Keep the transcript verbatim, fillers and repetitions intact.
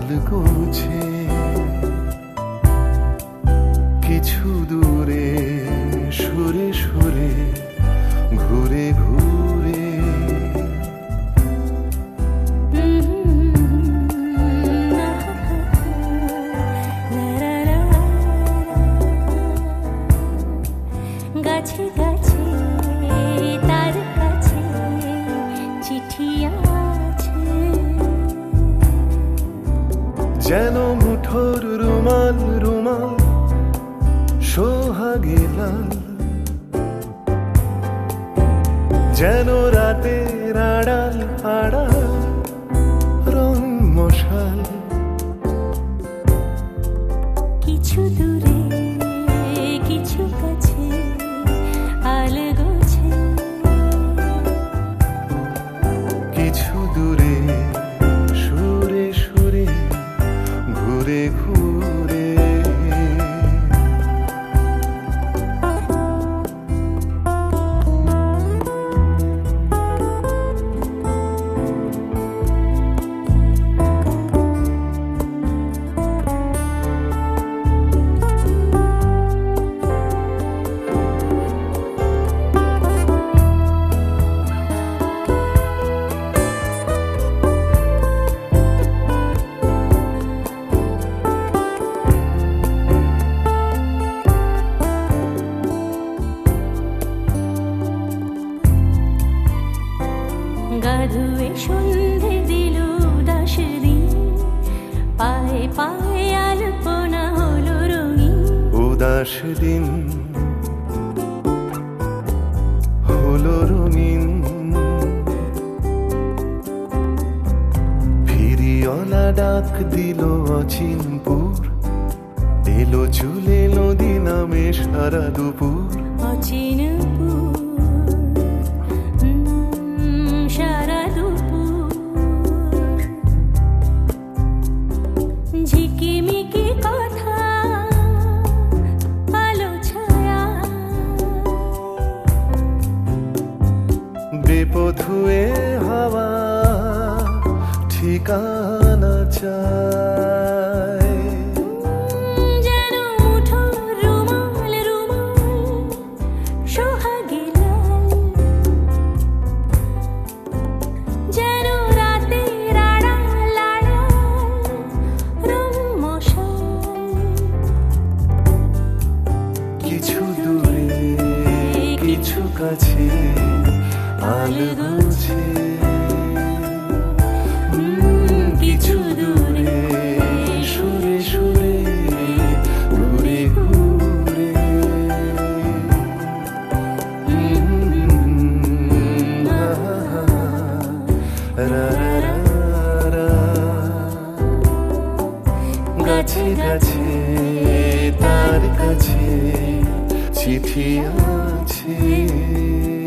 আলগোছে কিছু দূরে সরে সরে ঘুরে ঘুরে গাছে গাছে তার কাছে চিঠি আছে যেন মুঠোর রুমাল রুমাল সোহাগে লাল যেন রাতের আড়াল আড়াল রং মশাল কিছু দূরে কিছু কাছে আলগোছে কিছু দূরে সুরে সুরে ঘুরে ঘুরে গাধুয়ে সন্ধে দিল দাস দিন পায়ে পায়ে আলপনা হলো রঙিন উদাস দিন হলো রঙিন ফিরিওয়ালা ডাক দিল অচিনপুর এলো চুলে নদী নামে সারা দুপুর অচিনপুর সারা দুপুর ঝিকিমিকি কথা আলো ছায়া বেপথুয়ে হাওয়া ঠিকানা চায় যেন মুঠোর রুমাল রুমাল সোহাগে লাল যেন রাতের আড়াল আড়াল রং মশাল কিছু দূরে কিছু কাছে আলগোছে কিছু দূরে সুরে সুরে ঘুরে ঘুরে রা রা রা গাছে গাছে তার কাছে চিঠি আছে